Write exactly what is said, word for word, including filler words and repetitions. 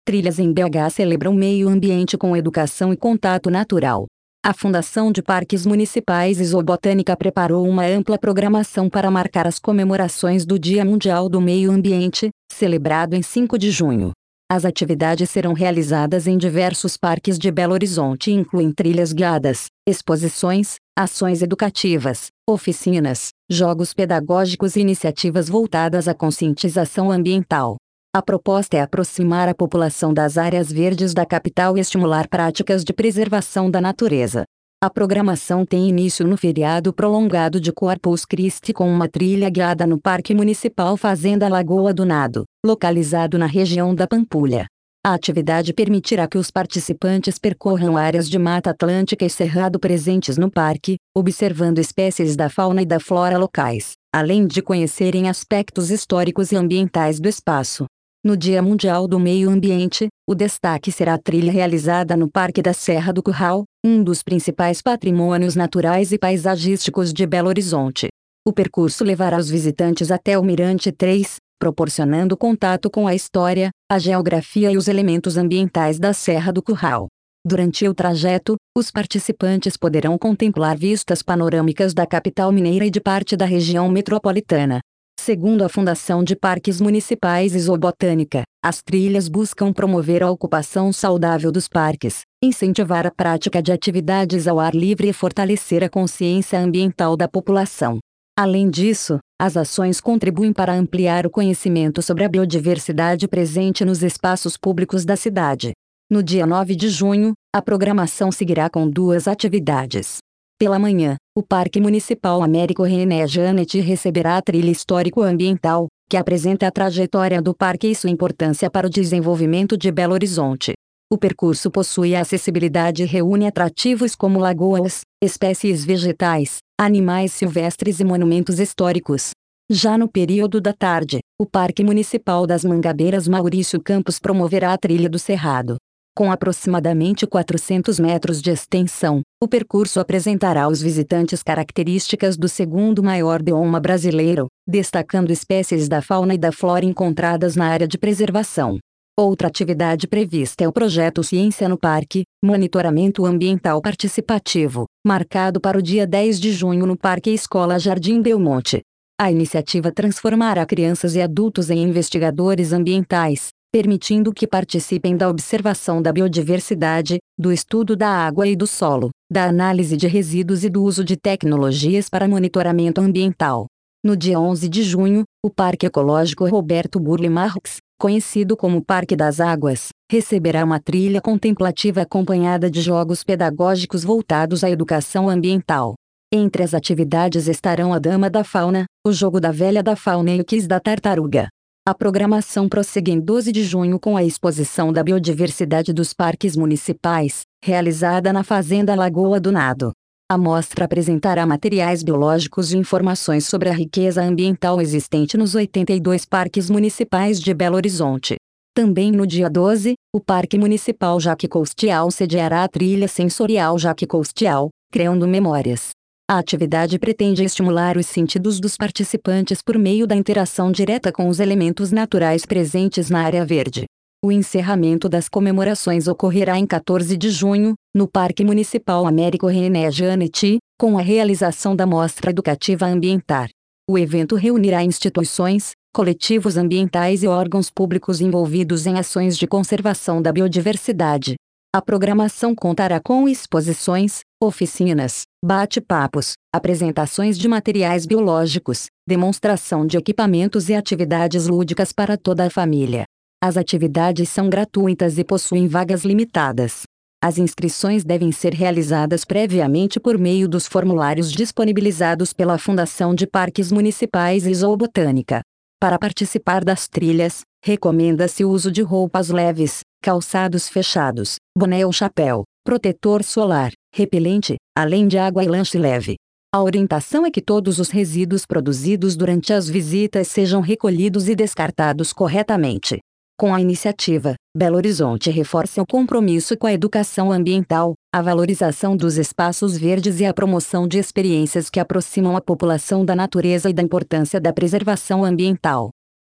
Trilhas em B H celebram meio ambiente com educação e contato natural. A Fundação de Parques Municipais e Zoobotânica preparou uma ampla programação para marcar as comemorações do Dia Mundial do Meio Ambiente, celebrado em cinco de junho. As atividades serão realizadas em diversos parques de Belo Horizonte e incluem trilhas guiadas, exposições, ações educativas, oficinas, jogos pedagógicos e iniciativas voltadas à conscientização ambiental. A proposta é aproximar a população das áreas verdes da capital e estimular práticas de preservação da natureza. A programação tem início no feriado prolongado de Corpus Christi com uma trilha guiada no Parque Municipal Fazenda Lagoa do Nado, localizado na região da Pampulha. A atividade permitirá que os participantes percorram áreas de Mata Atlântica e Cerrado presentes no parque, observando espécies da fauna e da flora locais, além de conhecerem aspectos históricos e ambientais do espaço. No Dia Mundial do Meio Ambiente, o destaque será a trilha realizada no Parque da Serra do Curral, um dos principais patrimônios naturais e paisagísticos de Belo Horizonte. O percurso levará os visitantes até o Mirante três, proporcionando contato com a história, a geografia e os elementos ambientais da Serra do Curral. Durante o trajeto, os participantes poderão contemplar vistas panorâmicas da capital mineira e de parte da região metropolitana. Segundo a Fundação de Parques Municipais e Zoobotânica, as trilhas buscam promover a ocupação saudável dos parques, incentivar a prática de atividades ao ar livre e fortalecer a consciência ambiental da população. Além disso, as ações contribuem para ampliar o conhecimento sobre a biodiversidade presente nos espaços públicos da cidade. No dia nove de junho, a programação seguirá com duas atividades. Pela manhã, o Parque Municipal Américo René Janet receberá a trilha histórico-ambiental, que apresenta a trajetória do parque e sua importância para o desenvolvimento de Belo Horizonte. O percurso possui acessibilidade e reúne atrativos como lagoas, espécies vegetais, animais silvestres e monumentos históricos. Já no período da tarde, o Parque Municipal das Mangabeiras Maurício Campos promoverá a trilha do Cerrado. Com aproximadamente quatrocentos metros de extensão, o percurso apresentará aos visitantes características do segundo maior bioma brasileiro, destacando espécies da fauna e da flora encontradas na área de preservação. Outra atividade prevista é o projeto Ciência no Parque, monitoramento ambiental participativo, marcado para o dia dez de junho no Parque Escola Jardim Belmonte. A iniciativa transformará crianças e adultos em investigadores ambientais, permitindo que participem da observação da biodiversidade, do estudo da água e do solo, da análise de resíduos e do uso de tecnologias para monitoramento ambiental. No dia onze de junho, o Parque Ecológico Roberto Burle Marx, conhecido como Parque das Águas, receberá uma trilha contemplativa acompanhada de jogos pedagógicos voltados à educação ambiental. Entre as atividades estarão a Dama da Fauna, o Jogo da Velha da Fauna e o Quiz da Tartaruga. A programação prossegue em doze de junho com a exposição da biodiversidade dos parques municipais, realizada na Fazenda Lagoa do Nado. A mostra apresentará materiais biológicos e informações sobre a riqueza ambiental existente nos oitenta e dois parques municipais de Belo Horizonte. Também no dia doze, o Parque Municipal Jaque Costial sediará a trilha sensorial Jaque Costial, Criando Memórias. A atividade pretende estimular os sentidos dos participantes por meio da interação direta com os elementos naturais presentes na área verde. O encerramento das comemorações ocorrerá em quatorze de junho, no Parque Municipal Américo René Janet, com a realização da Mostra Educativa Ambientar. O evento reunirá instituições, coletivos ambientais e órgãos públicos envolvidos em ações de conservação da biodiversidade. A programação contará com exposições, oficinas, bate-papos, apresentações de materiais biológicos, demonstração de equipamentos e atividades lúdicas para toda a família. As atividades são gratuitas e possuem vagas limitadas. As inscrições devem ser realizadas previamente por meio dos formulários disponibilizados pela Fundação de Parques Municipais e Zoobotânica. Para participar das trilhas, recomenda-se o uso de roupas leves, calçados fechados, boné ou chapéu, protetor solar, repelente, além de água e lanche leve. A orientação é que todos os resíduos produzidos durante as visitas sejam recolhidos e descartados corretamente. Com a iniciativa, Belo Horizonte reforça o compromisso com a educação ambiental, a valorização dos espaços verdes e a promoção de experiências que aproximam a população da natureza e da importância da preservação ambiental.